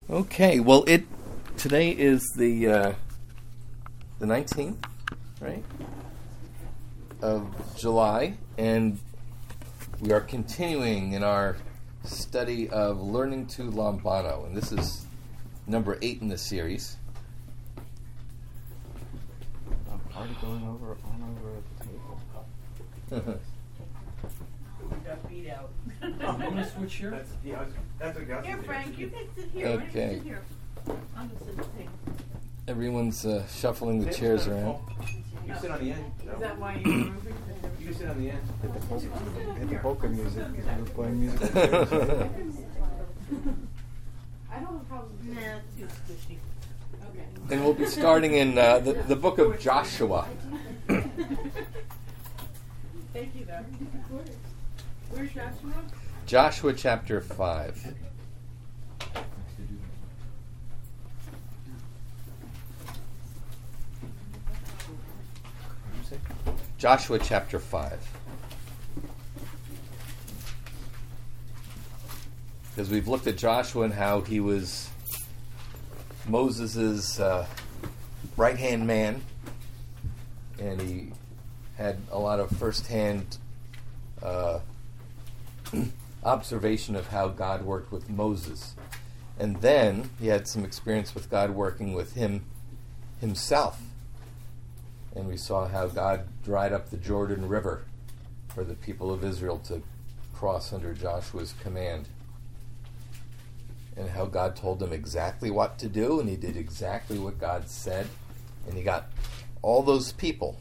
Okay, well, today is the 19th, right, of July, and we are continuing in our study of Learning to Lambano, and this is number 8 in the series. I'm already going over the table. We got beat out. I'm gonna switch here. That's what Gus Here, is Frank, you can sit here. Okay. Why don't you sit here? I'm gonna sit at the table. Everyone's shuffling the chairs around. You sit on the end. Is that why you're moving? You can sit on the end. Hit the polka music. We're playing music. I don't have problems. Nah, it's too squishy. Okay. And we'll be starting in the book of Joshua. Thank you, though. Where's Joshua? Joshua chapter 5. Joshua chapter 5. Because we've looked at Joshua and how he was Moses' right-hand man, and he had a lot of first-hand observation of how God worked with Moses. And then he had some experience with God working with him himself. And we saw how God dried up the Jordan River for the people of Israel to cross under Joshua's command. And how God told him exactly what to do, and he did exactly what God said. And he got all those people,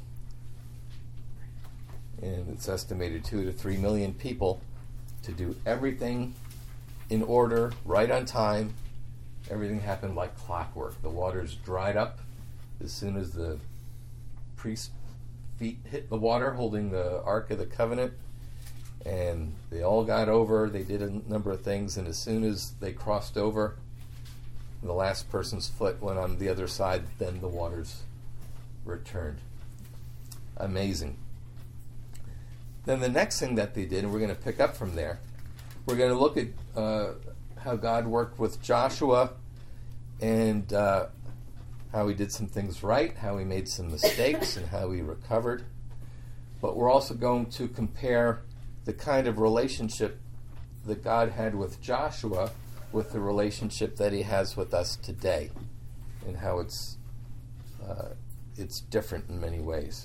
and it's estimated 2 to 3 million people, to do everything in order, right on time. Everything happened like clockwork. The waters dried up as soon as the priest's feet hit the water holding the Ark of the Covenant, and they all got over. They did a number of things, and as soon as they crossed over, the last person's foot went on the other side, then the waters returned. Amazing. Then the next thing that they did, and we're going to pick up from there, we're going to look at how God worked with Joshua, and how he did some things right, how he made some mistakes, and how he recovered. But we're also going to compare the kind of relationship that God had with Joshua with the relationship that he has with us today, and how it's different in many ways.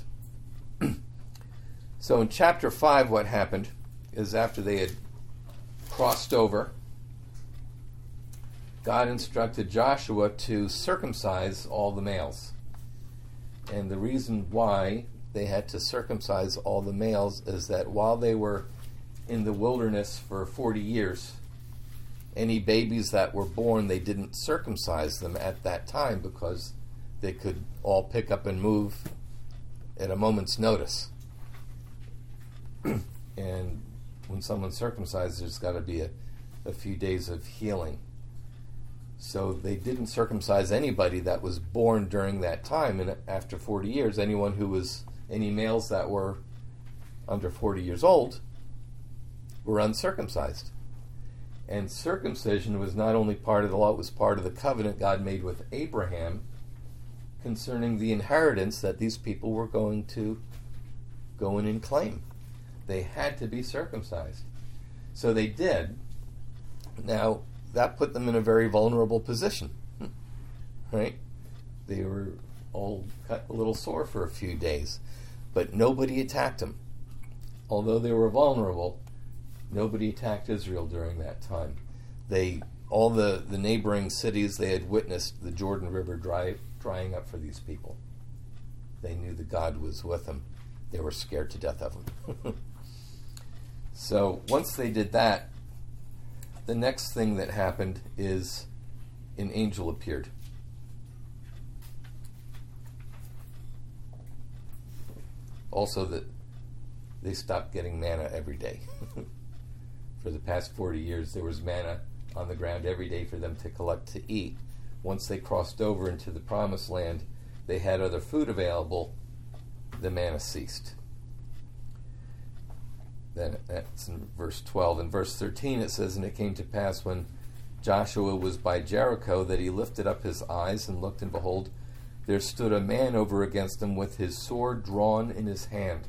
So in chapter 5, what happened is after they had crossed over, God instructed Joshua to circumcise all the males. And the reason why they had to circumcise all the males is that while they were in the wilderness for 40 years, any babies that were born, they didn't circumcise them at that time because they could all pick up and move at a moment's notice. And when someone's circumcised, there's got to be a few days of healing. So they didn't circumcise anybody that was born during that time. And after 40 years, any males that were under 40 years old were uncircumcised. And circumcision was not only part of the law, it was part of the covenant God made with Abraham concerning the inheritance that these people were going to go in and claim. They had to be circumcised. So they did. Now, that put them in a very vulnerable position, right? They were all cut a little sore for a few days, but nobody attacked them. Although they were vulnerable, nobody attacked Israel during that time. All the neighboring cities, they had witnessed the Jordan River drying up for these people. They knew that God was with them. They were scared to death of him. So once they did that, the next thing that happened is an angel appeared. Also that they stopped getting manna every day. For the past 40 years, there was manna on the ground every day for them to collect to eat. Once they crossed over into the promised land, they had other food available. The manna ceased. Then that's in verse 12. In verse 13 it says, "And it came to pass when Joshua was by Jericho that he lifted up his eyes and looked, and behold, there stood a man over against him with his sword drawn in his hand.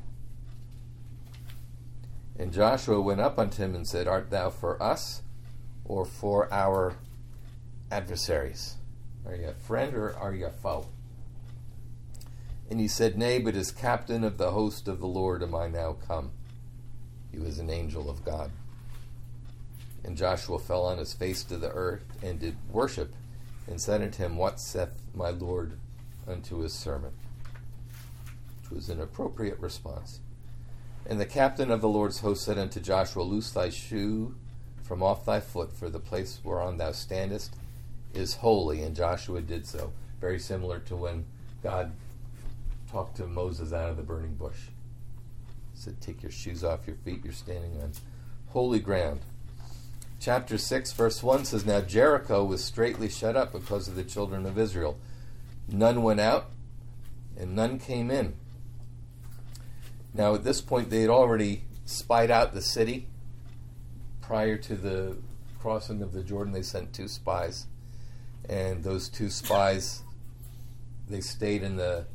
And Joshua went up unto him and said, Art thou for us or for our adversaries? Are you a friend or are you a foe? And he said, Nay, but as captain of the host of the Lord am I now come. He was an angel of God. And Joshua fell on his face to the earth and did worship, and said unto him, What saith my Lord unto his servant? Which was an appropriate response. And the captain of the Lord's host said unto Joshua, Loose thy shoe from off thy foot, for the place whereon thou standest is holy. And Joshua did so. Very similar to when God talked to Moses out of the burning bush. He said, Take your shoes off your feet, you're standing on holy ground. Chapter 6, verse 1 says, Now Jericho was straitly shut up because of the children of Israel. None went out, and none came in. Now at this point they had already spied out the city. Prior to the crossing of the Jordan, they sent 2 spies. And those 2 spies, they stayed in the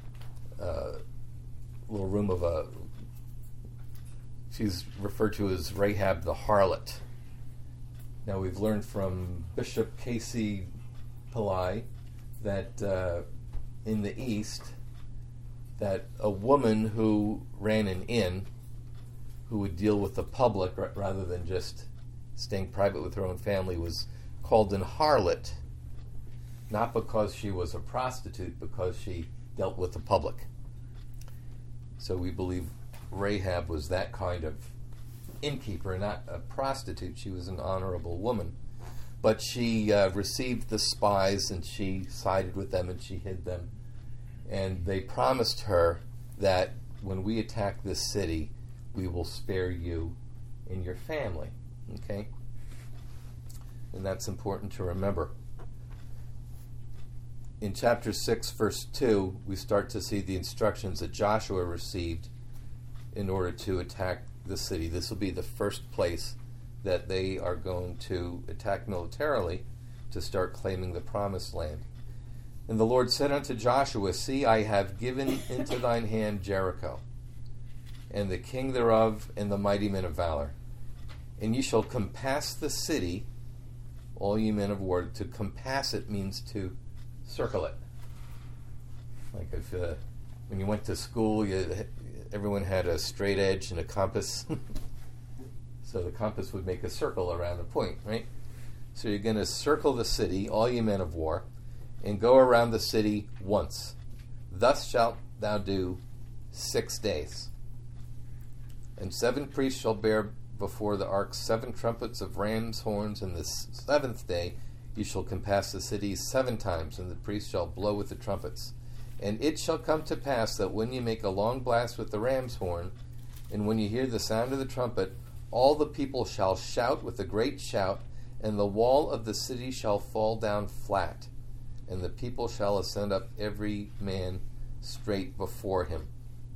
little room of she's referred to as Rahab the harlot. Now we've learned from Bishop Casey Pillai that in the East, that a woman who ran an inn, who would deal with the public rather than just staying private with her own family, was called an harlot, not because she was a prostitute, because she dealt with the public. So we believe Rahab was that kind of innkeeper, not a prostitute. She was an honorable woman. But she received the spies, and she sided with them, and she hid them. And they promised her that when we attack this city, we will spare you and your family. Okay? And that's important to remember. In chapter 6, verse 2, we start to see the instructions that Joshua received in order to attack the city. This will be the first place that they are going to attack militarily to start claiming the promised land. And the Lord said unto Joshua, See, I have given into thine hand Jericho, and the king thereof, and the mighty men of valor. And ye shall compass the city, all ye men of war. To compass it means to circle it. Like if when you went to school, everyone had a straight edge and a compass. So the compass would make a circle around a point, right? So you're going to circle the city, all ye men of war, and go around the city once. Thus shalt thou do 6 days. And 7 priests shall bear before the ark 7 trumpets of ram's horns, and the 7th day ye shall compass the city 7 times, and the priests shall blow with the trumpets. And it shall come to pass that when ye make a long blast with the ram's horn, and when ye hear the sound of the trumpet, all the people shall shout with a great shout, and the wall of the city shall fall down flat, and the people shall ascend up every man straight before him.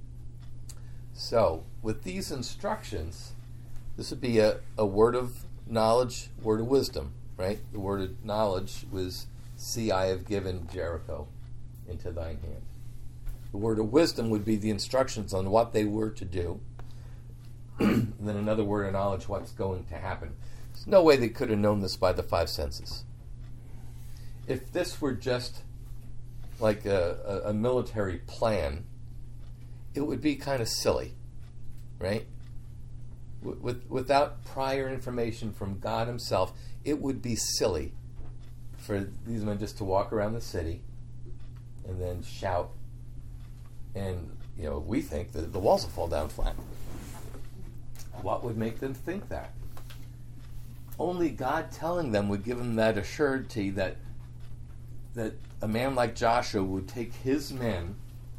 So, with these instructions, this would be a word of knowledge, word of wisdom, right? The word of knowledge was, See, I have given Jericho into thine hand. The word of wisdom would be the instructions on what they were to do. And then another word of knowledge, what's going to happen. There's no way they could have known this by the 5 senses. If this were just like a military plan, it would be kind of silly, right? Without prior information from God himself, it would be silly for these men just to walk around the city and then shout. And, we think that the walls will fall down flat. What would make them think that? Only God telling them would give them that assurity that a man like Joshua would take his men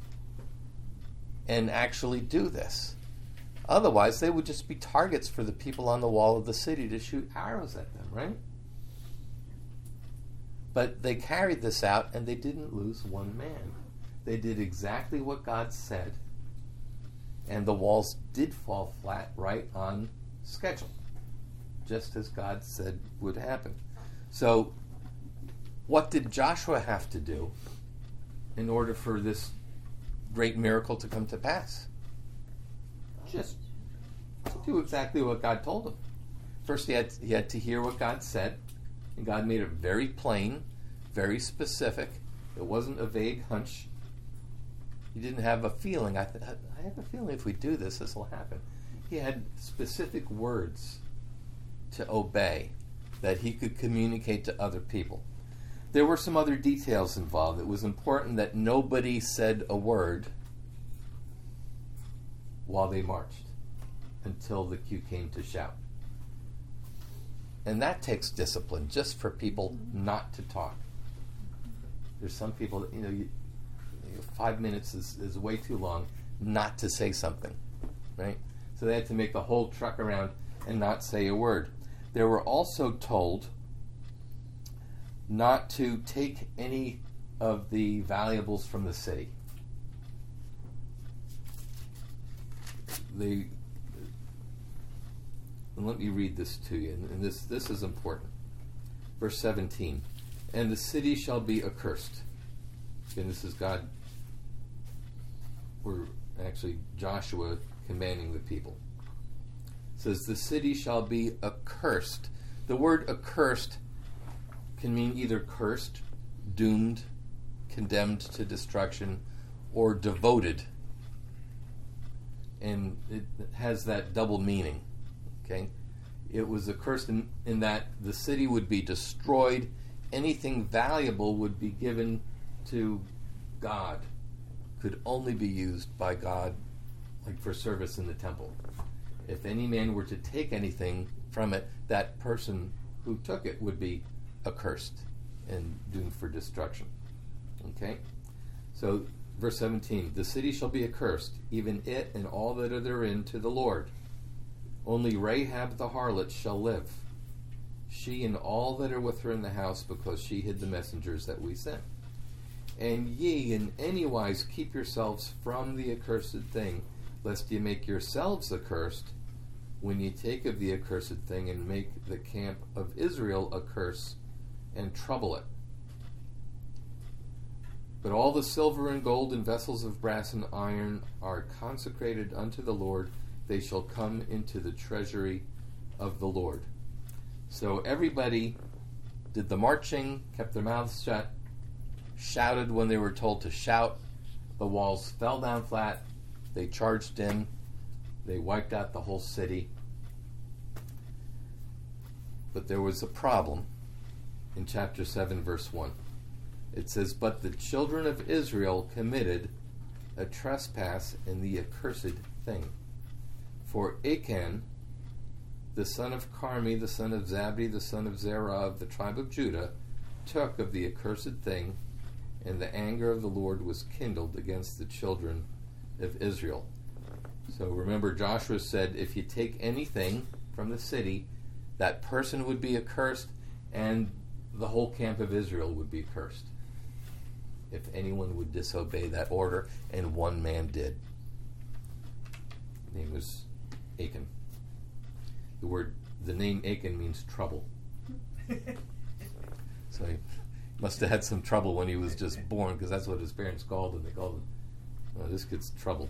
and actually do this. Otherwise, they would just be targets for the people on the wall of the city to shoot arrows at them, right? But they carried this out, and they didn't lose one man. They did exactly what God said, and the walls did fall flat right on schedule, just as God said would happen. So, what did Joshua have to do in order for this great miracle to come to pass? Just to do exactly what God told him. First, he had to hear what God said, and God made it very plain, very specific. It wasn't a vague hunch. He didn't have a feeling. I have a feeling if we do this, this will happen. He had specific words to obey that he could communicate to other people. There were some other details involved. It was important that nobody said a word while they marched until the cue came to shout. And that takes discipline, just for people not to talk. There's some people that, 5 minutes is way too long not to say something, right? So they had to make the whole truck around and not say a word. They were also told not to take any of the valuables from the city. And let me read this to you, and this is important. Verse 17, and the city shall be accursed. And this is God, or actually Joshua commanding the people. It says, the city shall be accursed. The word accursed can mean either cursed, doomed, condemned to destruction, or devoted. And it has that double meaning. Okay? It was accursed in that the city would be destroyed. Anything valuable would be given to God. Could only be used by God, like for service in the temple. If any man were to take anything from it, that person who took it would be accursed and doomed for destruction. Okay? So, verse 17, the city shall be accursed, even it and all that are therein, to the Lord. Only Rahab the harlot shall live, she and all that are with her in the house, because she hid the messengers that we sent. And ye in any wise keep yourselves from the accursed thing, lest ye make yourselves accursed, when ye take of the accursed thing, and make the camp of Israel a curse, and trouble it. But all the silver and gold and vessels of brass and iron are consecrated unto the Lord. They shall come into the treasury of the Lord. So everybody did the marching, kept their mouths shut, shouted when they were told to shout. The walls fell down flat. They charged in. They wiped out the whole city. But there was a problem in chapter 7, verse 1. It says, but the children of Israel committed a trespass in the accursed thing. For Achan, the son of Carmi, the son of Zabdi, the son of Zerah of the tribe of Judah, took of the accursed thing, and the anger of the Lord was kindled against the children of Israel. So remember, Joshua said, if you take anything from the city, that person would be accursed, and the whole camp of Israel would be cursed if anyone would disobey that order, and one man did. His name was Achan. The name Achan means trouble. So he must have had some trouble when he was just born, because that's what his parents called him. They called him, oh, this kid's trouble.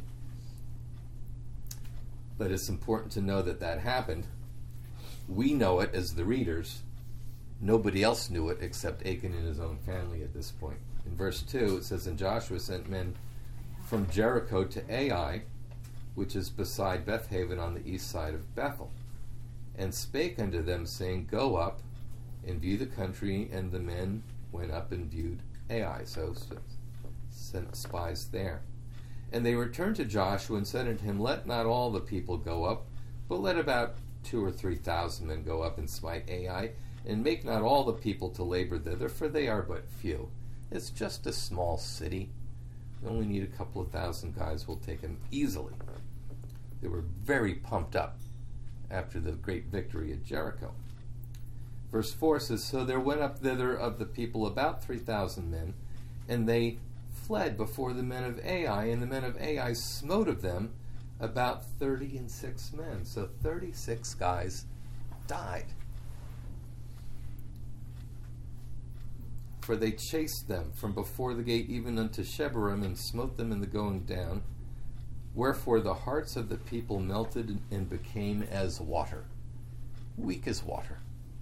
But it's important to know that happened. We know it as the readers. Nobody else knew it except Achan and his own family at this point. In verse 2, it says, and Joshua sent men from Jericho to Ai, which is beside Bethaven on the east side of Bethel, and spake unto them, saying, go up and view the country. And the men went up and viewed Ai, so sent spies there. And they returned to Joshua and said unto him, let not all the people go up, but let about 2,000 or 3,000 men go up and smite Ai, and make not all the people to labor thither, for they are but few. It's just a small city. We only need a couple of thousand guys. We'll take them easily. They were very pumped up after the great victory at Jericho. Verse 4 says, so there went up thither of the people about 3,000 men, and they fled before the men of Ai, and the men of Ai smote of them about 36 men. So 36 guys died. For they chased them from before the gate even unto Shebarim, and smote them in the going down. Wherefore the hearts of the people melted and became as water, weak as water.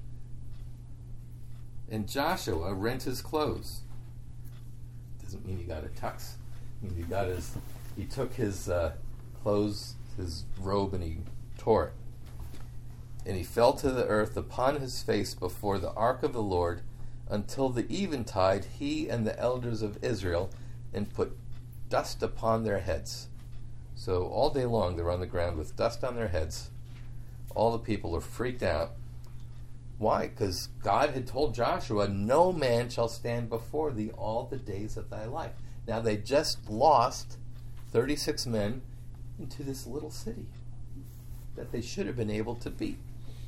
And Joshua rent his clothes. Doesn't mean he got a tux. I mean he took his clothes, his robe, and he tore it. And he fell to the earth upon his face before the ark of the Lord until the eventide, he and the elders of Israel, and put dust upon their heads. So all day long they're on the ground with dust on their heads. All the people are freaked out. Why? Because God had told Joshua, no man shall stand before thee all the days of thy life. Now they just lost 36 men into this little city that they should have been able to beat.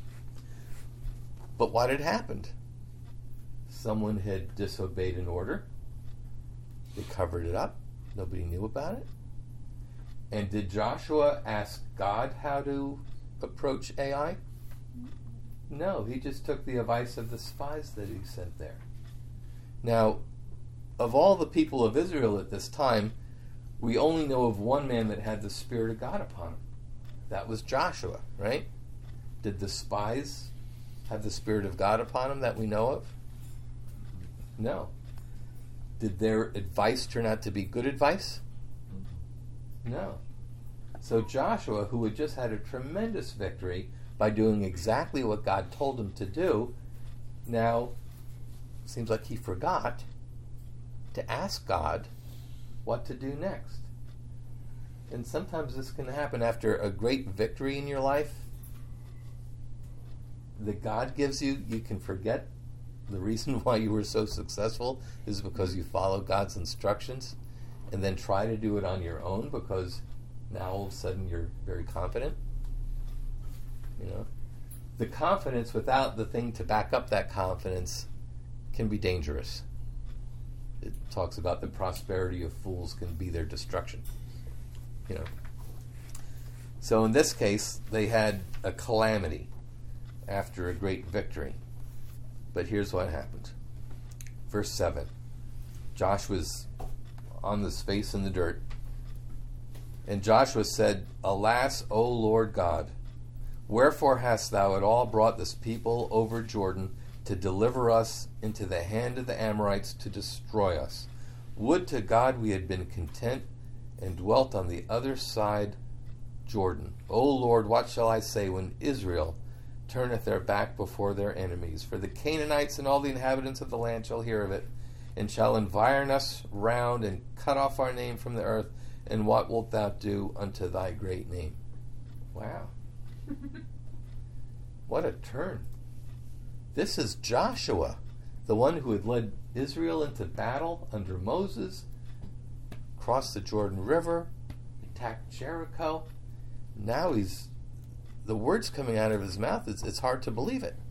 But what had happened? Someone had disobeyed an order. They covered it up. Nobody knew about it. And did Joshua ask God how to approach Ai? No, he just took the advice of the spies that he sent there. Now, of all the people of Israel at this time, we only know of one man that had the Spirit of God upon him. That was Joshua, right? Did the spies have the Spirit of God upon him that we know of? No. Did their advice turn out to be good advice? No. So Joshua, who had just had a tremendous victory by doing exactly what God told him to do, now seems like he forgot to ask God what to do next. And sometimes this can happen after a great victory in your life that God gives you. You can forget the reason why you were so successful is because you followed God's instructions, and then try to do it on your own because now all of a sudden you're very confident. You know, the confidence without the thing to back up that confidence can be dangerous. It talks about the prosperity of fools can be their destruction. You know. So in this case, they had a calamity after a great victory. But here's what happened. Verse 7. Joshua's on his face in the dirt. And Joshua said, Alas, O Lord God, wherefore hast thou at all brought this people over Jordan to deliver us into the hand of the Amorites to destroy us? Would to God we had been content and dwelt on the other side Jordan. O Lord, what shall I say when Israel turneth their back before their enemies? For the Canaanites and all the inhabitants of the land shall hear of it, and shall environ us round, and cut off our name from the earth. And what wilt thou do unto thy great name? Wow. What a turn. This is Joshua, the one who had led Israel into battle under Moses, crossed the Jordan River, attacked Jericho. Now the words coming out of his mouth, it's hard to believe it.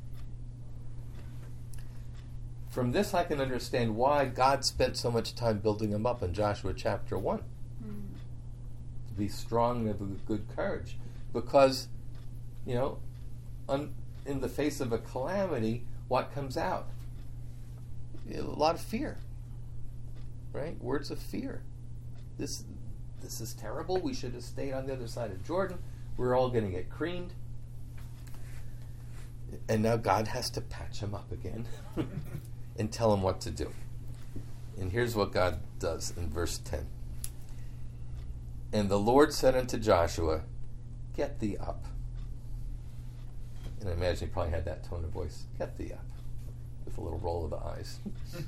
From this I can understand why God spent so much time building him up in Joshua chapter 1. To be strong and of good courage. Because, you know, in the face of a calamity, what comes out? A lot of fear. Right? Words of fear. This is terrible. We should have stayed on the other side of Jordan. We're all going to get creamed. And now God has to patch him up again and tell him what to do. And here's what God does in verse 10. And the Lord said unto Joshua, Get thee up. And I imagine he probably had that tone of voice. Get thee up. With a little roll of the eyes.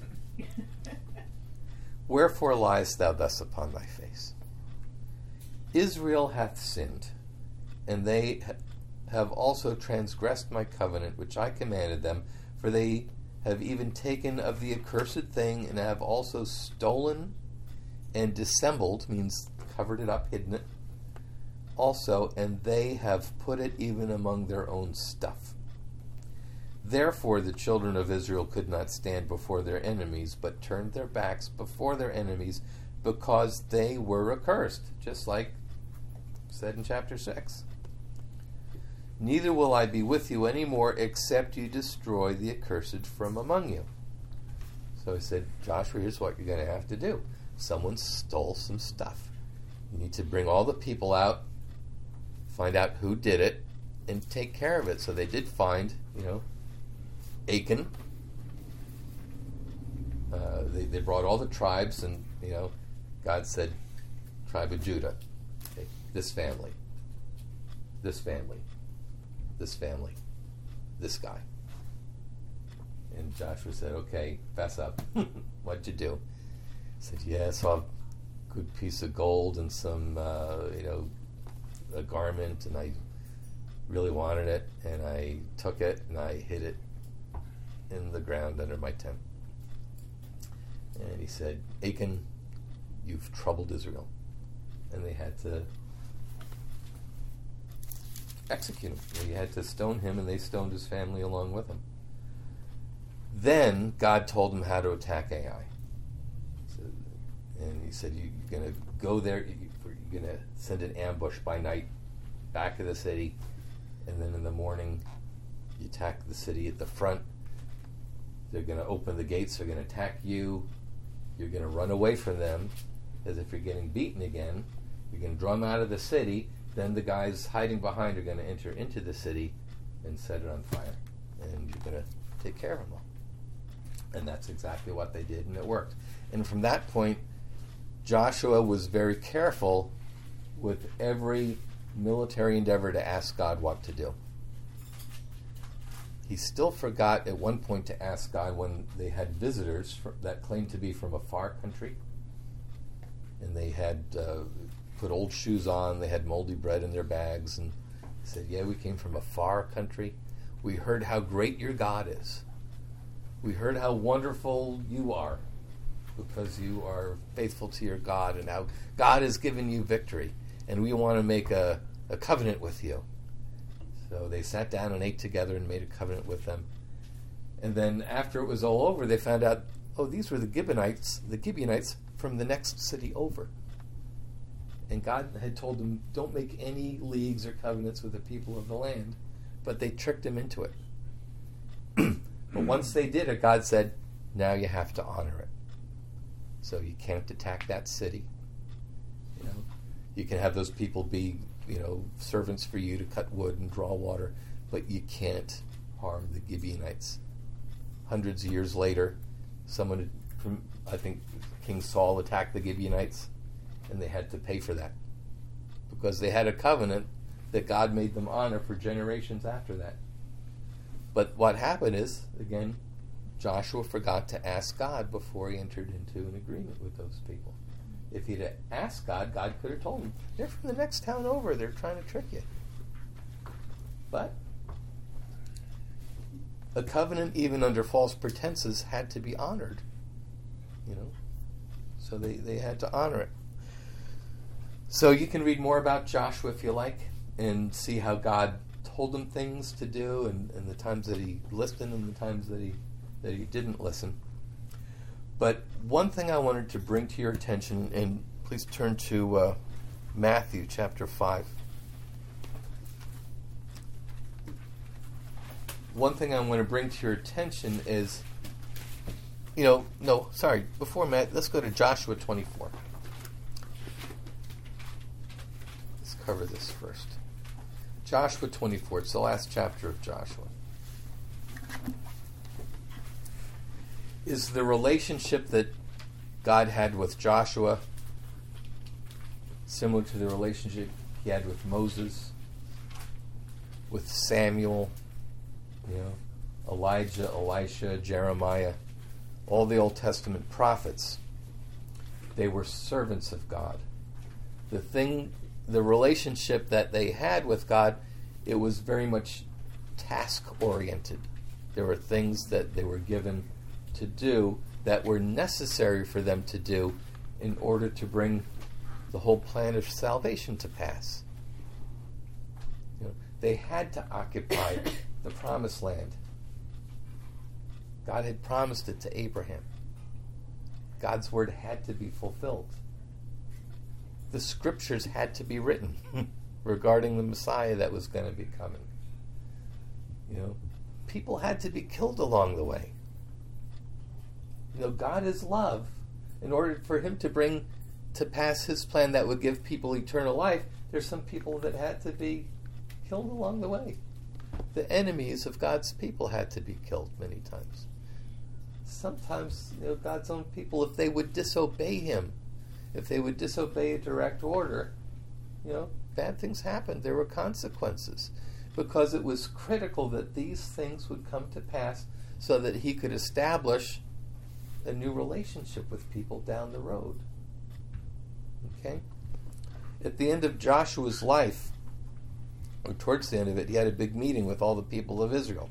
Wherefore liest thou thus upon thy face? Israel hath sinned, and they have also transgressed my covenant which I commanded them, for they have even taken of the accursed thing, and have also stolen and dissembled, means covered it up, hidden it, also, and they have put it even among their own stuff. Therefore the children of Israel could not stand before their enemies, but turned their backs before their enemies, because they were accursed, just like said in chapter 6. Neither will I be with you any more, except you destroy the accursed from among you. So he said, Joshua, here's what you're going to have to do. Someone stole some stuff. You need to bring all the people out, find out who did it, and take care of it. So they did find, Achan. They brought all the tribes, and, God said, tribe of Judah, okay, this family, this family, this family, this guy. And Joshua said, okay, fess up. What'd you do? He said, yeah, I saw a good piece of gold and some, a garment, and I really wanted it, and I took it, and I hid it in the ground under my tent. And he said, Achan, you've troubled Israel. And they had to execute him. They had to stone him, and they stoned his family along with him. Then God told him how to attack Ai. And he said, you're going to go there, you're going to send an ambush by night back of the city, and then in the morning you attack the city at the front. They're going to open the gates, they're going to attack you. You're going to run away from them as if you're getting beaten again. You're going to draw them out of the city. Then the guys hiding behind are going to enter into the city and set it on fire. And you're going to take care of them all. And that's exactly what they did, and it worked. And from that point, Joshua was very careful with every military endeavor to ask God what to do. He still forgot at one point to ask God when they had visitors that claimed to be from a far country. And they had put old shoes on, they had moldy bread in their bags, and he said, yeah, we came from a far country. We heard how great your God is. We heard how wonderful you are because you are faithful to your God and how God has given you victory. And we want to make a covenant with you. So they sat down and ate together and made a covenant with them. And then after it was all over, they found out, oh, these were the Gibeonites from the next city over. And God had told them, don't make any leagues or covenants with the people of the land. But they tricked him into it. But once they did it, God said, now you have to honor it. So you can't attack that city. You can have those people be, servants for you to cut wood and draw water, but you can't harm the Gibeonites. Hundreds of years later, I think King Saul attacked the Gibeonites, and they had to pay for that because they had a covenant that God made them honor for generations after that. But what happened is, again, Joshua forgot to ask God before he entered into an agreement with those people. If he'd have asked God, God could have told him, they're from the next town over, they're trying to trick you. But a covenant, even under false pretenses, had to be honored. So they had to honor it. So you can read more about Joshua if you like, and see how God told him things to do, and the times that he listened and the times that he didn't listen. But one thing I wanted to bring to your attention, and please turn to Matthew chapter 5. One thing I want to bring to your attention is, before Matt, let's go to Joshua 24. Let's cover this first. Joshua 24, it's the last chapter of Joshua. Is the relationship that God had with Joshua similar to the relationship he had with Moses, with Samuel, Elijah, Elisha, Jeremiah, all the Old Testament prophets? They were servants of God. The relationship that they had with God, it was very much task-oriented. There were things that they were given to do that were necessary for them to do in order to bring the whole plan of salvation to pass. They had to occupy the promised land. God had promised it to Abraham. God's word had to be fulfilled. The scriptures had to be written regarding the Messiah that was going to be coming. People had to be killed along the way. God is love. In order for him to bring to pass his plan that would give people eternal life, there's some people that had to be killed along the way. The enemies of God's people had to be killed many times. Sometimes, God's own people, if they would disobey him, if they would disobey a direct order, bad things happened. There were consequences, because it was critical that these things would come to pass so that he could establish a new relationship with people down the road. Okay? At the end of Joshua's life, or towards the end of it, he had a big meeting with all the people of Israel.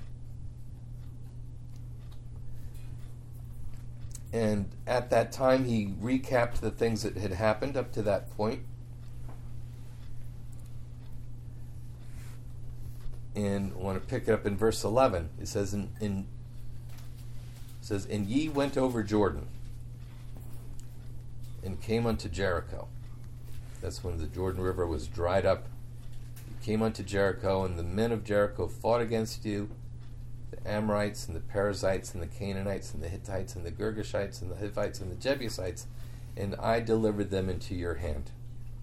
And at that time, he recapped the things that had happened up to that point. And I want to pick it up in verse 11. It says, "And ye went over Jordan, and came unto Jericho." That's when the Jordan River was dried up. You came unto Jericho, and the men of Jericho fought against you, the Amorites, and the Perizzites, and the Canaanites, and the Hittites, and the Girgashites, and the Hivites, and the Jebusites, and I delivered them into your hand.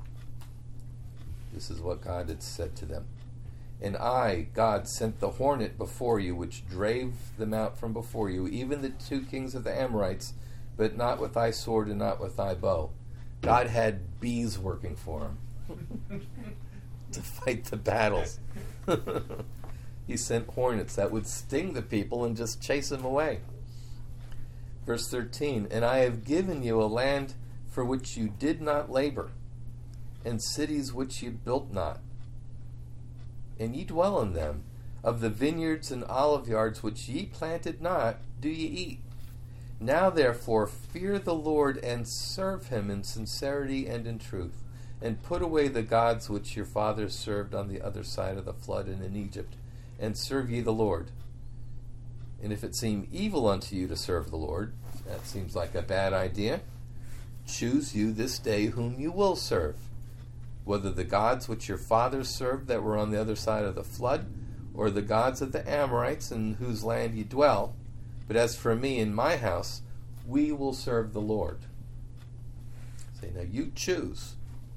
This is what God had said to them. "And I, God, sent the hornet before you, which drave them out from before you, even the 2 kings of the Amorites, but not with thy sword and not with thy bow." God had bees working for him to fight the battles. He sent hornets that would sting the people and just chase them away. Verse 13, "And I have given you a land for which you did not labor, and cities which you built not. And ye dwell in them. Of the vineyards and olive yards which ye planted not, do ye eat. Now therefore fear the Lord, and serve him in sincerity and in truth, and put away the gods which your fathers served on the other side of the flood and in Egypt, and serve ye the Lord. And if it seem evil unto you to serve the Lord," that seems like a bad idea, "choose you this day whom you will serve, whether the gods which your fathers served that were on the other side of the flood, or the gods of the Amorites in whose land ye dwell. But as for me and my house, we will serve the Lord." Say, now you choose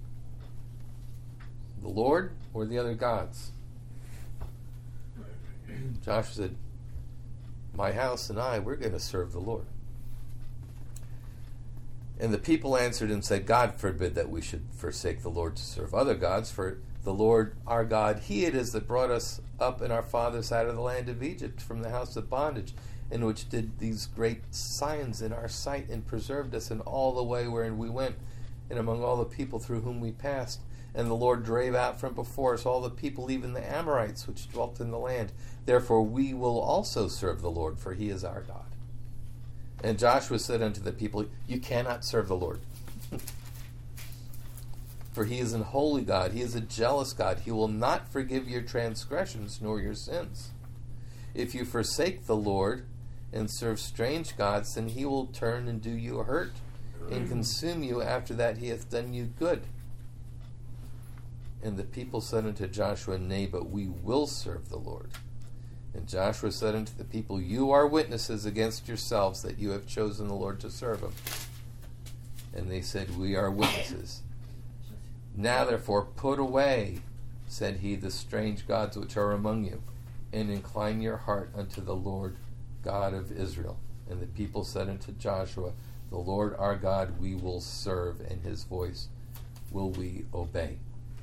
the Lord or the other gods. Joshua said, "My house and I, we're going to serve the Lord." And the people answered and said, "God forbid that we should forsake the Lord to serve other gods, for the Lord our God, he it is that brought us up and our fathers out of the land of Egypt from the house of bondage, and which did these great signs in our sight, and preserved us in all the way wherein we went, and among all the people through whom we passed. And the Lord drave out from before us all the people, even the Amorites, which dwelt in the land. Therefore we will also serve the Lord, for he is our God." And Joshua said unto the people, "You cannot serve the Lord. For he is an holy God. He is a jealous God. He will not forgive your transgressions nor your sins. If you forsake the Lord and serve strange gods, then he will turn and do you hurt and consume you after that he hath done you good." And the people said unto Joshua, "Nay, but we will serve the Lord." And Joshua said unto the people, "You are witnesses against yourselves that you have chosen the Lord to serve him." And they said, "We are witnesses. Now therefore put away," said he, "the strange gods which are among you, and incline your heart unto the Lord God of Israel." And the people said unto Joshua, "The Lord our God we will serve, and his voice will we obey."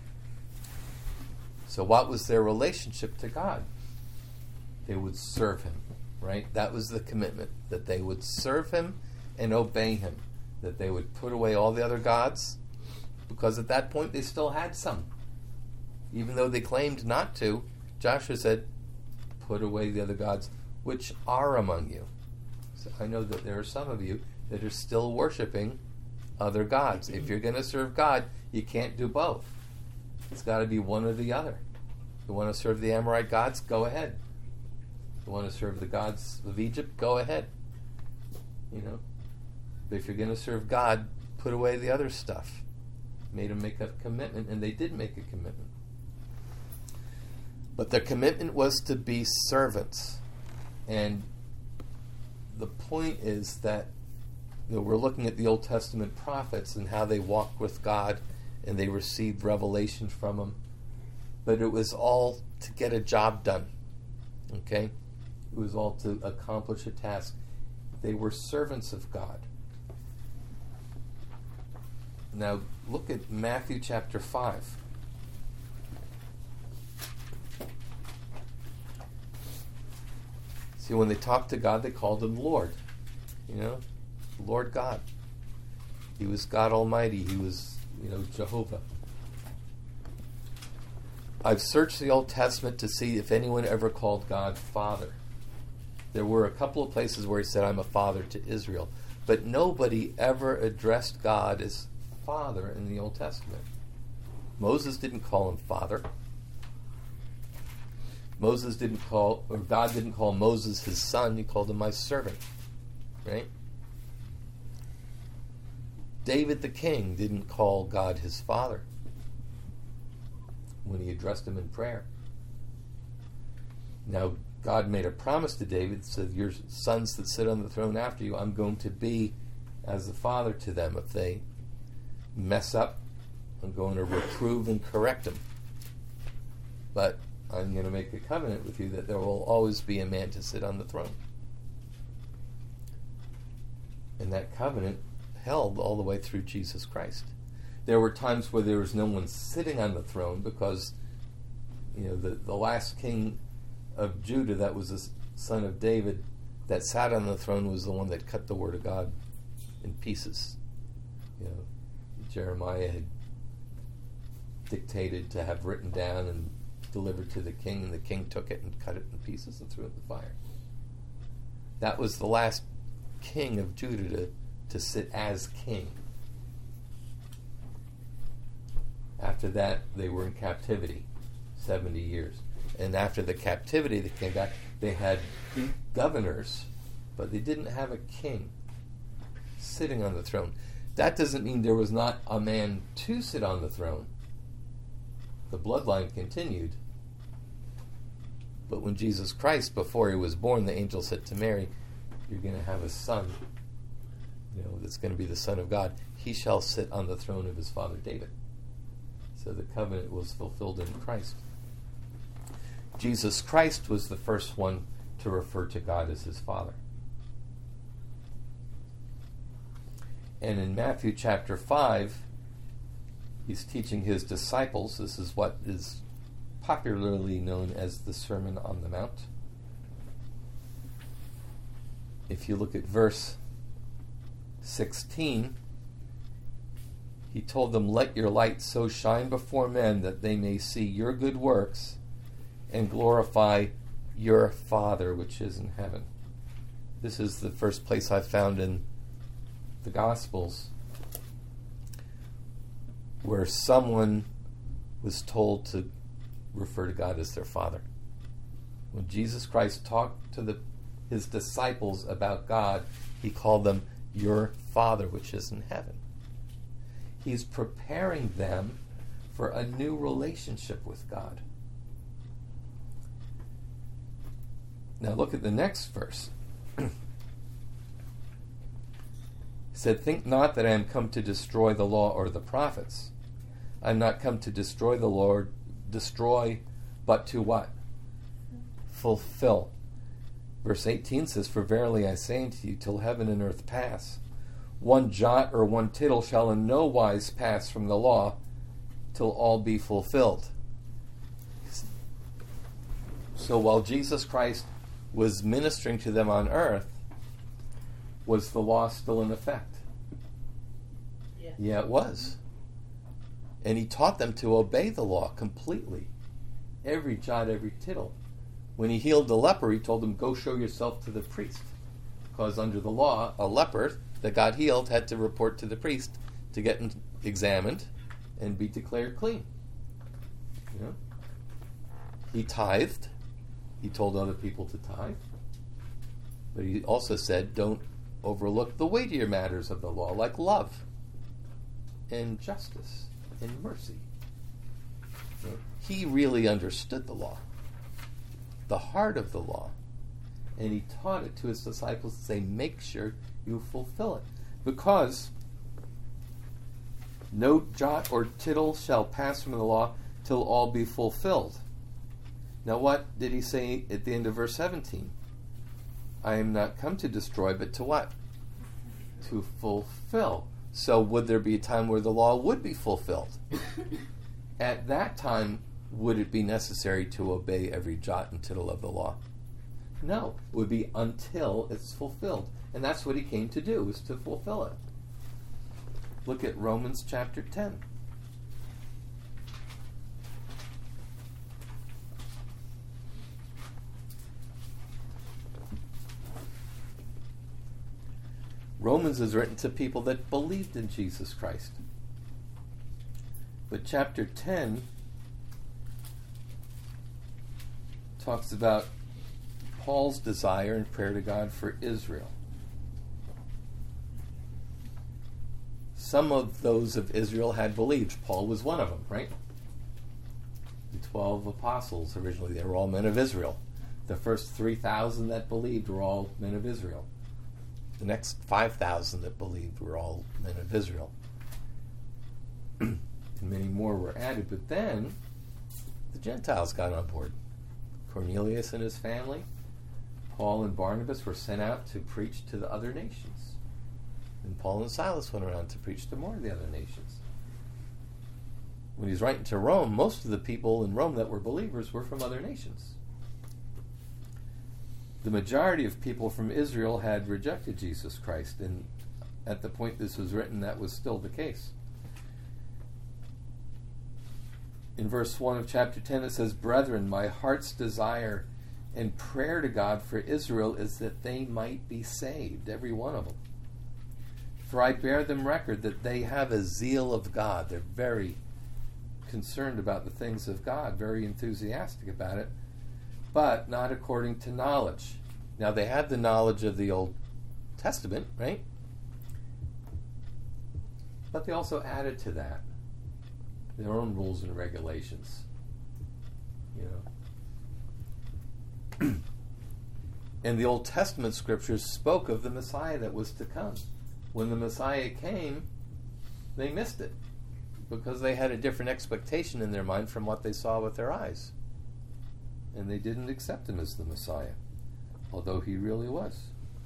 So what was their relationship to God? They would serve him, right? That was the commitment, that they would serve him and obey him, that they would put away all the other gods, because at that point they still had some. Even though they claimed not to, Joshua said, "Put away the other gods which are among you." So I know that there are some of you that are still worshiping other gods. If you're going to serve God, you can't do both. It's got to be one or the other. You want to serve the Amorite gods? Go ahead. You want to serve the gods of Egypt? Go ahead. But if you're going to serve God, put away the other stuff. Made them make a commitment, and they did make a commitment. But their commitment was to be servants. And the point is that we're looking at the Old Testament prophets and how they walked with God and they received revelation from him. But it was all to get a job done. Okay? It was all to accomplish a task. They were servants of God. Now, look at Matthew chapter 5. See, when they talked to God, they called him Lord. Lord God. He was God Almighty. He was, Jehovah. I've searched the Old Testament to see if anyone ever called God Father. There were a couple of places where he said, I'm a father to Israel. But nobody ever addressed God as Father in the Old Testament. Moses didn't call him Father. God didn't call Moses his son. He called him my servant. Right? David the king didn't call God his father when he addressed him in prayer. Now, God made a promise to David, said, your sons that sit on the throne after you, I'm going to be as a father to them. If they mess up, I'm going to reprove and correct them. But I'm going to make a covenant with you that there will always be a man to sit on the throne. And that covenant held all the way through Jesus Christ. There were times where there was no one sitting on the throne because, the last king of Judah, that was the son of David, that sat on the throne was the one that cut the word of God in pieces. Jeremiah had dictated to have written down and delivered to the king, and the king took it and cut it in pieces and threw it in the fire. That was the last king of Judah to sit as king. After that, they were in captivity 70 years. And after the captivity, they came back. They had governors, but they didn't have a king sitting on the throne. That doesn't mean there was not a man to sit on the throne. The bloodline continued. But when Jesus Christ, before he was born, the angel said to Mary, you're going to have a son, that's going to be the Son of God. He shall sit on the throne of his father David. So the covenant was fulfilled in Christ. Jesus Christ was the first one to refer to God as his Father. And in Matthew chapter 5, he's teaching his disciples. This is what is popularly known as the Sermon on the Mount. If you look at verse 16, he told them, let your light so shine before men that they may see your good works and glorify your Father which is in heaven. This is the first place I found in the Gospels where someone was told to refer to God as their Father. When Jesus Christ talked to his disciples about God, he called them your Father which is in heaven. He's preparing them for a new relationship with God. Now look at the next verse. He said, think not that I am come to destroy the law or the prophets. I am not come to destroy the law, but to what? Fulfill. Verse 18 says, for verily I say unto you, till heaven and earth pass, one jot or one tittle shall in no wise pass from the law till all be fulfilled. So while Jesus Christ was ministering to them on earth, was the law still in effect? Yeah, it was. And he taught them to obey the law completely. Every jot, every tittle. When he healed the leper, he told them, go show yourself to the priest. Because under the law, a leper that got healed had to report to the priest to get examined and be declared clean. He tithed. He told other people to tithe. But he also said, don't overlook the weightier matters of the law, like love and justice and mercy. He really understood the law, the heart of the law, and he taught it to his disciples to say, make sure you fulfill it. Because no jot or tittle shall pass from the law till all be fulfilled. Now what did he say at the end of verse 17? I am not come to destroy, but to what? To fulfill. So would there be a time where the law would be fulfilled? At that time, would it be necessary to obey every jot and tittle of the law? No. It would be until it's fulfilled. And that's what he came to do, is to fulfill it. Look at Romans chapter 10. Romans is written to people that believed in Jesus Christ. But chapter 10 talks about Paul's desire and prayer to God for Israel. Some of those of Israel had believed. Paul was one of them, right? The 12 apostles originally, they were all men of Israel. The first 3,000 that believed were all men of Israel. The next 5,000 that believed were all men of Israel. And many more were added. But then the Gentiles got on board. Cornelius and his family, Paul and Barnabas were sent out to preach to the other nations. And Paul and Silas went around to preach to more of the other nations. When he's writing to Rome, most of the people in Rome that were believers were from other nations. The majority of people from Israel had rejected Jesus Christ, and at the point this was written, that was still the case. In verse 1 of chapter 10, it says, Brethren, my heart's desire and prayer to God for Israel is that they might be saved, every one of them. For I bear them record that they have a zeal of God. They're very concerned about the things of God, very enthusiastic about it, but not according to knowledge. Now, they had the knowledge of the Old Testament, right? But they also added to that their own rules and regulations. You know. And the Old Testament scriptures spoke of the Messiah that was to come. When the Messiah came, they missed it because they had a different expectation in their mind from what they saw with their eyes. And they didn't accept him as the Messiah, although he really was.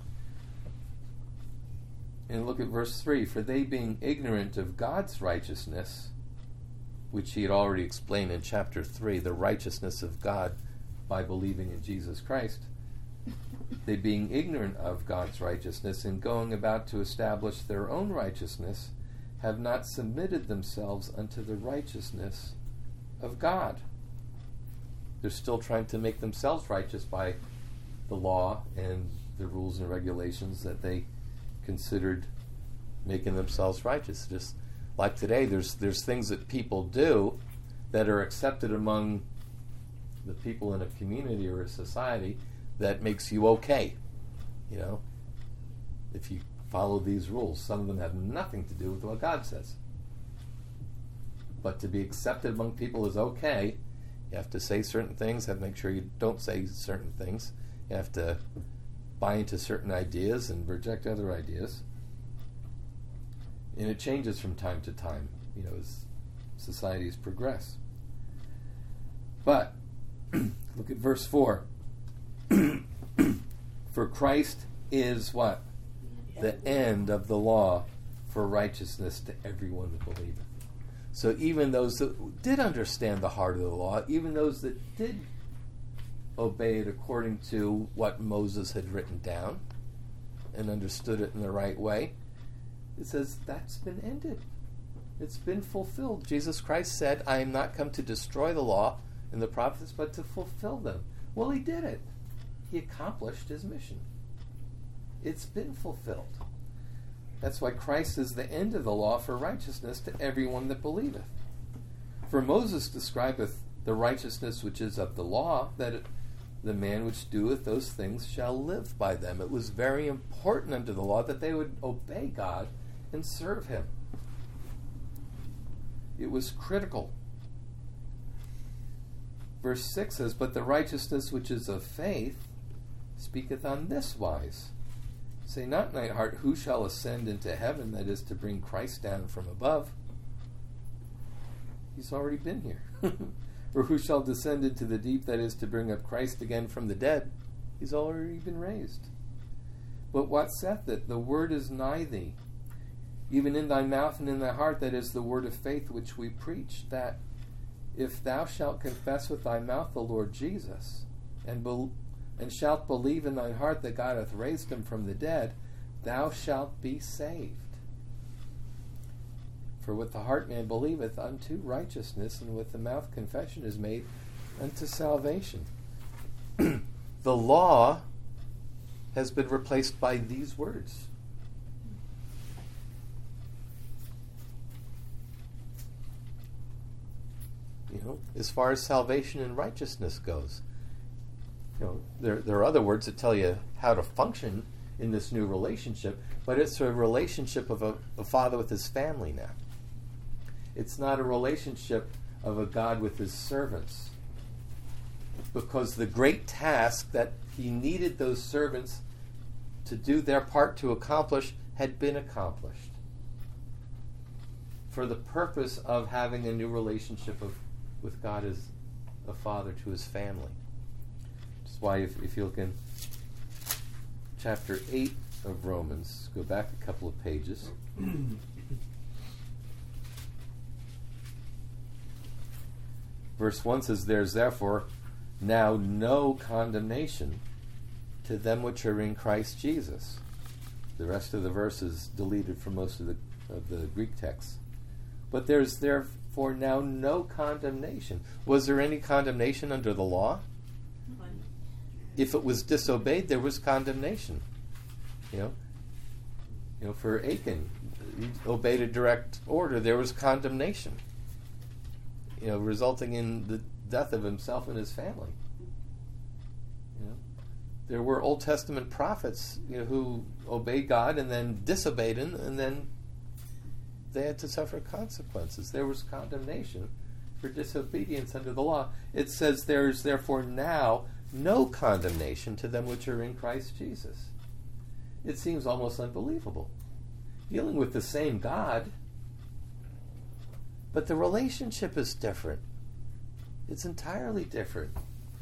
And look at verse 3. For they being ignorant of God's righteousness, which he had already explained in chapter 3, the righteousness of God by believing in Jesus Christ, they being ignorant of God's righteousness and going about to establish their own righteousness, have not submitted themselves unto the righteousness of God. They're still trying to make themselves righteous by the law and the rules and regulations that they considered making themselves righteous. Just like today, there's things that people do that are accepted among the people in a community or a society that makes you okay. You know, if you follow these rules, some of them have nothing to do with what God says. But to be accepted among people is okay. You have to say certain things, have to make sure you don't say certain things. You have to buy into certain ideas and reject other ideas. And it changes from time to time, you know, as societies progress. But, look at verse 4. For Christ is what? The end of the law for righteousness to everyone that believeth. So even those that did understand the heart of the law, even those that did obey it according to what Moses had written down and understood it in the right way, it says that's been ended. It's been fulfilled. Jesus Christ said, I am not come to destroy the law and the prophets, but to fulfill them. Well, he did it. He accomplished his mission. It's been fulfilled. That's why Christ is the end of the law for righteousness to everyone that believeth. For Moses describeth the righteousness which is of the law, that the man which doeth those things shall live by them. It was very important under the law that they would obey God and serve him. It was critical. Verse 6 says, But the righteousness which is of faith speaketh on this wise. Say not in thine heart, who shall ascend into heaven, that is to bring Christ down from above. He's already been here. Or who shall descend into the deep, that is to bring up Christ again from the dead. He's already been raised. But what saith it? The word is nigh thee, even in thy mouth and in thy heart, that is the word of faith which we preach, that if thou shalt confess with thy mouth the Lord Jesus, and shalt believe in thine heart that God hath raised him from the dead, thou shalt be saved. For with the heart man believeth unto righteousness, and with the mouth confession is made unto salvation. The law has been replaced by these words. As far as salvation and righteousness goes, there are other words that tell you how to function in this new relationship, but it's a relationship of a father with his family now. It's not a relationship of a God with his servants, because the great task that he needed those servants to do their part to accomplish had been accomplished, for the purpose of having a new relationship with God as a father to his family. That's why if you look in chapter 8 of Romans, go back a couple of pages. Verse 1 says, there is therefore now no condemnation to them which are in Christ Jesus. The rest of the verse is deleted from most of the Greek text. But there's therefore now no condemnation. Was there any condemnation under the law? If it was disobeyed, there was condemnation. For Achan, he obeyed a direct order, there was condemnation. Resulting in the death of himself and his family. There were Old Testament prophets, who obeyed God and then disobeyed him, and then they had to suffer consequences. There was condemnation for disobedience under the law. It says there is therefore now no condemnation to them which are in Christ Jesus. It seems almost unbelievable. Dealing with the same God, but the relationship is different. It's entirely different.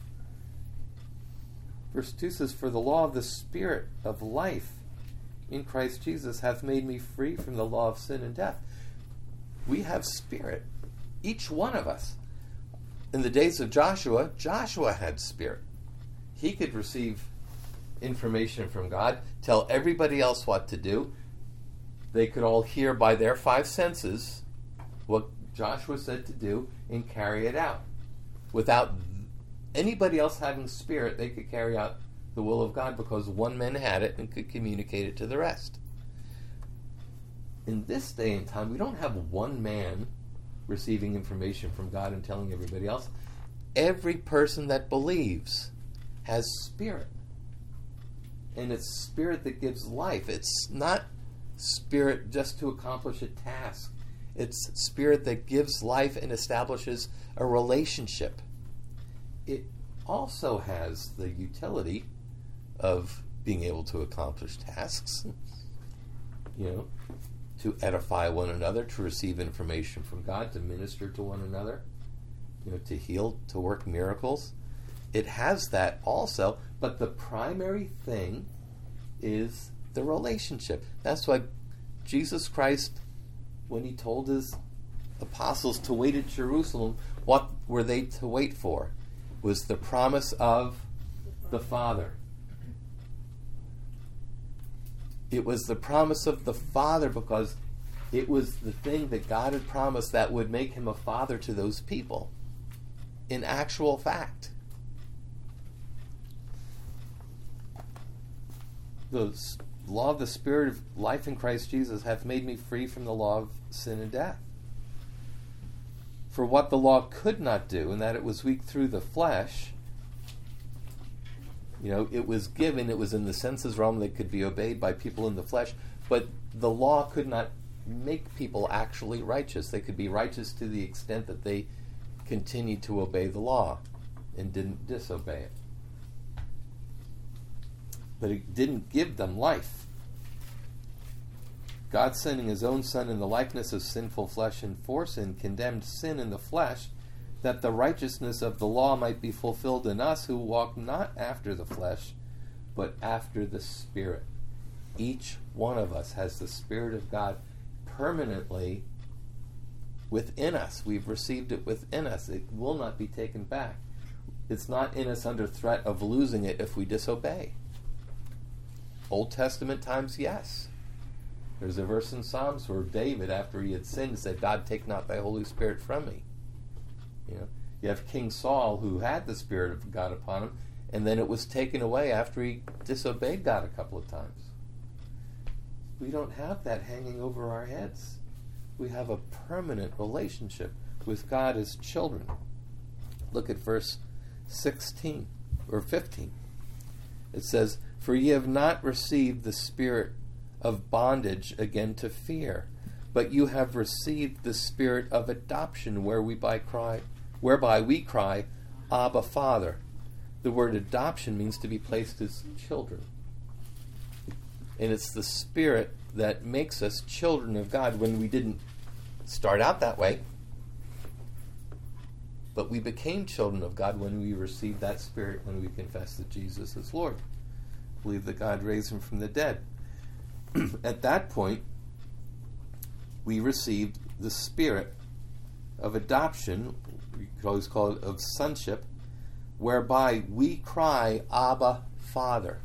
Verse 2 says, for the law of the Spirit of life in Christ Jesus hath made me free from the law of sin and death. We have spirit, each one of us. In the days of Joshua had spirit. He could receive information from God, tell everybody else what to do. They could all hear by their five senses what Joshua said to do and carry it out. Without anybody else having spirit, they could carry out the will of God because one man had it and could communicate it to the rest. In this day and time, we don't have one man receiving information from God and telling everybody else. Every person that believes has spirit. And it's spirit that gives life. It's not spirit just to accomplish a task. It's spirit that gives life and establishes a relationship. It also has the utility of being able to accomplish tasks, to edify one another, to receive information from God, to minister to one another, to heal, to work miracles. It has that also, but the primary thing is the relationship. That's why Jesus Christ, when he told his apostles to wait at Jerusalem, what were they to wait for? Was the promise of the Father. It was the promise of the Father because it was the thing that God had promised that would make him a father to those people. In actual fact. The law of the Spirit of life in Christ Jesus hath made me free from the law of sin and death. For what the law could not do, in that it was weak through the flesh, it was given, it was in the senses realm that could be obeyed by people in the flesh, but the law could not make people actually righteous. They could be righteous to the extent that they continued to obey the law and didn't disobey it. But it didn't give them life. God sending his own Son in the likeness of sinful flesh and for sin condemned sin in the flesh, that the righteousness of the law might be fulfilled in us who walk not after the flesh, but after the Spirit. Each one of us has the Spirit of God permanently within us. We've received it within us. It will not be taken back. It's not in us under threat of losing it if we disobey. Old Testament times, yes. There's a verse in Psalms where David, after he had sinned, said, God, take not thy Holy Spirit from me. You have King Saul, who had the Spirit of God upon him, and then it was taken away after he disobeyed God a couple of times. We don't have that hanging over our heads. We have a permanent relationship with God as children. Look at verse 16 or 15. It says, For ye have not received the spirit of bondage again to fear, but you have received the spirit of adoption, whereby we cry, Abba, Father. The word adoption means to be placed as children. And it's the Spirit that makes us children of God when we didn't start out that way. But we became children of God when we received that Spirit, when we confessed that Jesus is Lord. Believe that God raised him from the dead. At that point, we received the Spirit of adoption, we could always call it of sonship, whereby we cry, Abba, Father.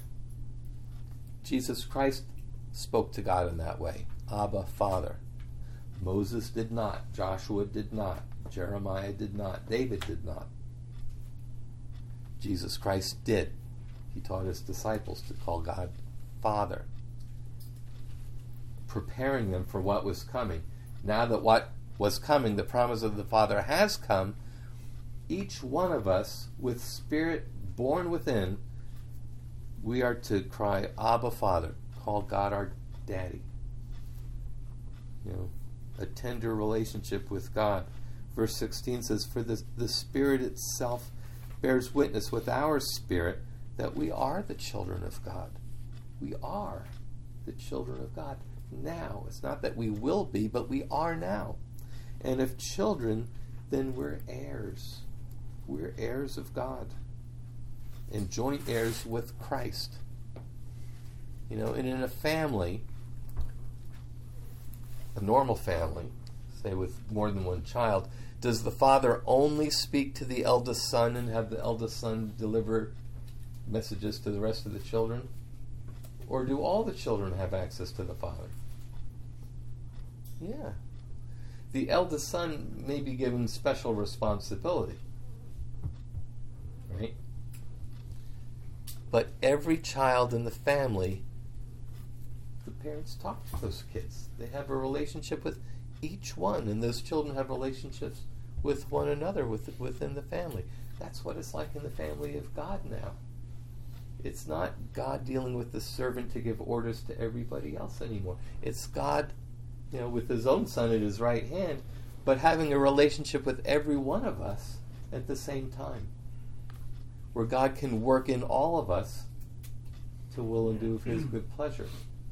Jesus Christ spoke to God in that way, Abba, Father. Moses did not, Joshua did not, Jeremiah did not, David did not. Jesus Christ did. He taught his disciples to call God Father, preparing them for what was coming. Now that what was coming, the promise of the Father has come, each one of us, with Spirit born within, we are to cry, Abba, Father, call God our Daddy. A tender relationship with God. Verse 16 says, For the Spirit itself bears witness with our spirit that we are the children of God. We are the children of God now. It's not that we will be, but we are now. And if children, then we're heirs. We're heirs of God and joint heirs with Christ. And in a family, a normal family, say with more than one child, does the father only speak to the eldest son and have the eldest son deliver messages to the rest of the children? Or do all the children have access to the father? Yeah. The eldest son may be given special responsibility. Right? But every child in the family, the parents talk to those kids. They have a relationship with each one, and those children have relationships with one another within the family. That's what it's like in the family of God now. It's not God dealing with the servant to give orders to everybody else anymore. It's God, with his own Son at his right hand, but having a relationship with every one of us at the same time, where God can work in all of us to will and do of his good pleasure.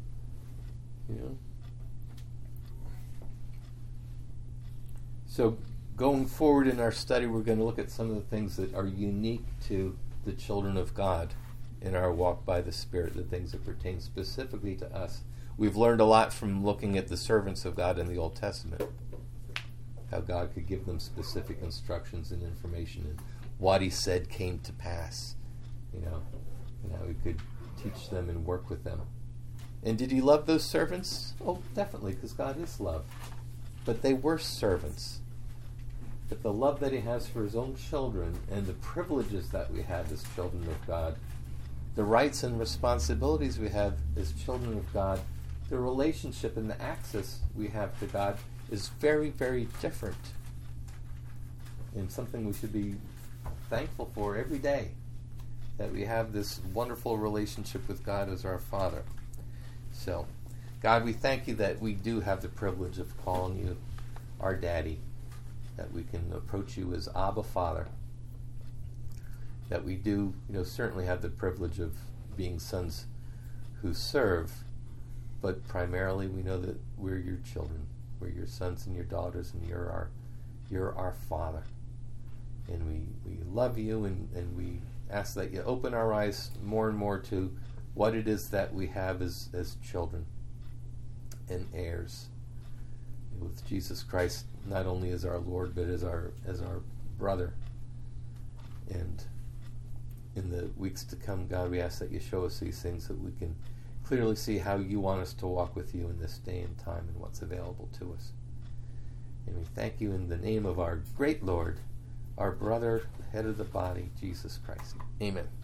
So going forward in our study, we're going to look at some of the things that are unique to the children of God in our walk by the Spirit, the things that pertain specifically to us. We've learned a lot from looking at the servants of God in the Old Testament, how God could give them specific instructions and information, and what he said came to pass, and how he could teach them and work with them. And did he love those servants? Oh, definitely, because God is love. But they were servants. But the love that he has for his own children and the privileges that we have as children of God, the rights and responsibilities we have as children of God, the relationship and the access we have to God is very, very different. And something we should be thankful for every day, that we have this wonderful relationship with God as our Father. So, God, we thank you that we do have the privilege of calling you our Daddy, that we can approach you as Abba, Father, that we do, certainly have the privilege of being sons who serve, but primarily we know that we're your children. We're your sons and your daughters, and you're our Father. And we love you, and we ask that you open our eyes more and more to what it is that we have as children and heirs, with Jesus Christ not only as our Lord, but as our brother. And in the weeks to come, God, we ask that you show us these things, that we can clearly see how you want us to walk with you in this day and time and what's available to us. And we thank you in the name of our great Lord, our brother, head of the body, Jesus Christ. Amen.